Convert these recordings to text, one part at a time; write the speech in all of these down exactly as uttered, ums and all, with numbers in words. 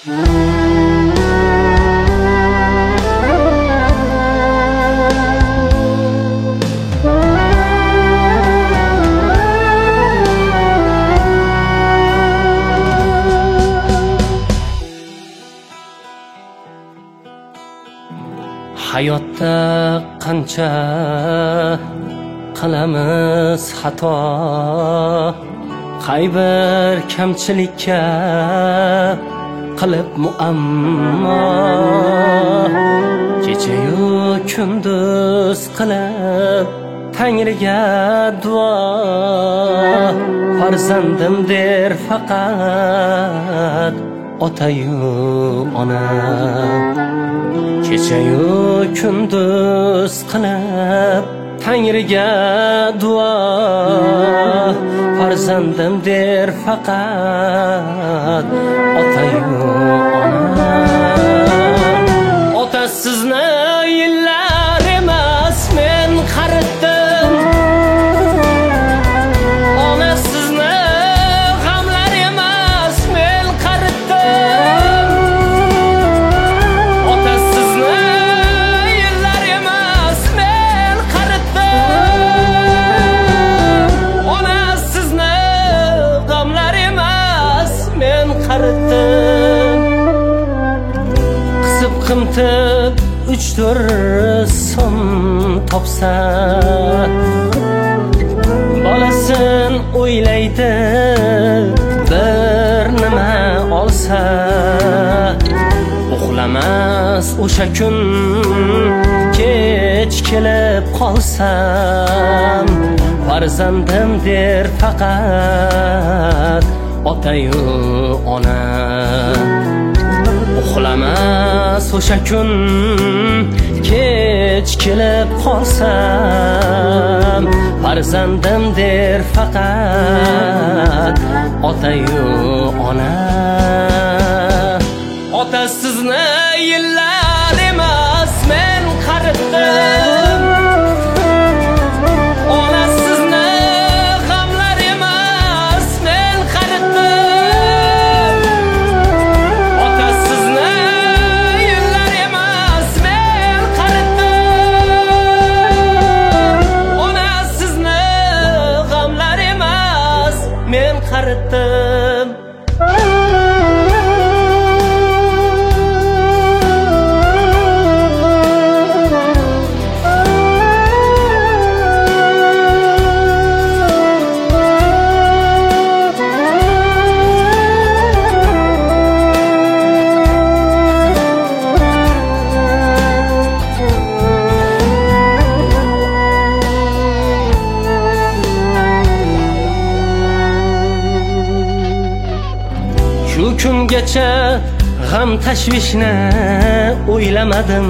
Hayotda qancha qilamiz xato, qay bir kamchilikka qilib muammo, kecha-yu kunduz qilib Tangriga duo, farzandim der faqat ota-yu ona. Kecha-yu kunduz qilib Tangriga duo, farzandim der faqat ota-yu ona. Ota sizni yillar emas men qaritdim, ona sizni g'amlar emas men qaritdim. Ota sizni yillar emas men qaritdim, ona sizni g'amlar emas men qaritdim. Qisib qimtib uch to'rt so'm topsa, bolasin o'ylaydi bir nima olsa, uxlamas o'sha kun kech kelib qolsam, farzandim der faqat ota-yu ona. Uxlamas o'sha kun kech kelib qolsam, farzandim der faqat ota-yu ona. Ota sizni yillar emas men qaritdim, ona sizni g'amlar emas men qaritdim. Ota sizni yillar emas men qaritdim, ona sizni g'amlar emas men qaritdim. Shu kungacha g'am tashvishni o'ylamadim,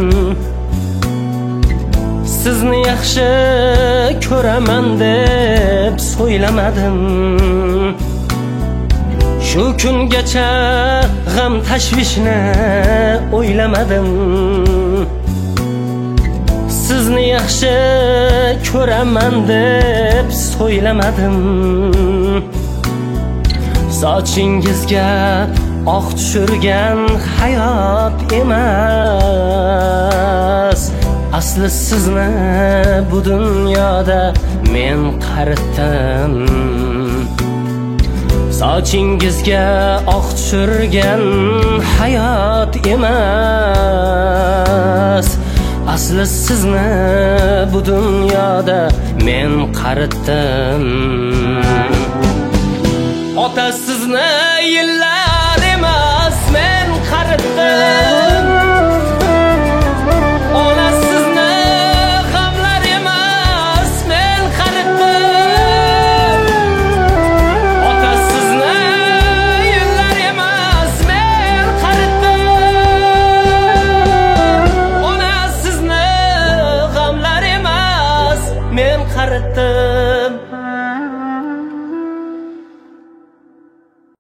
sizni yaxshi ko'raman deb so'ylamadim. Shu kungacha g'am tashvishni o'ylamadim, sizni yaxshi ko'raman deb so'ylamadim. Sochingizga oq tushirgan hayot emas, asli sizni bu dunyoda men qaritdim. Sochingizga oq tushirgan hayot emas, asli sizni bu dunyoda men qaritdim. Ota sizni yillar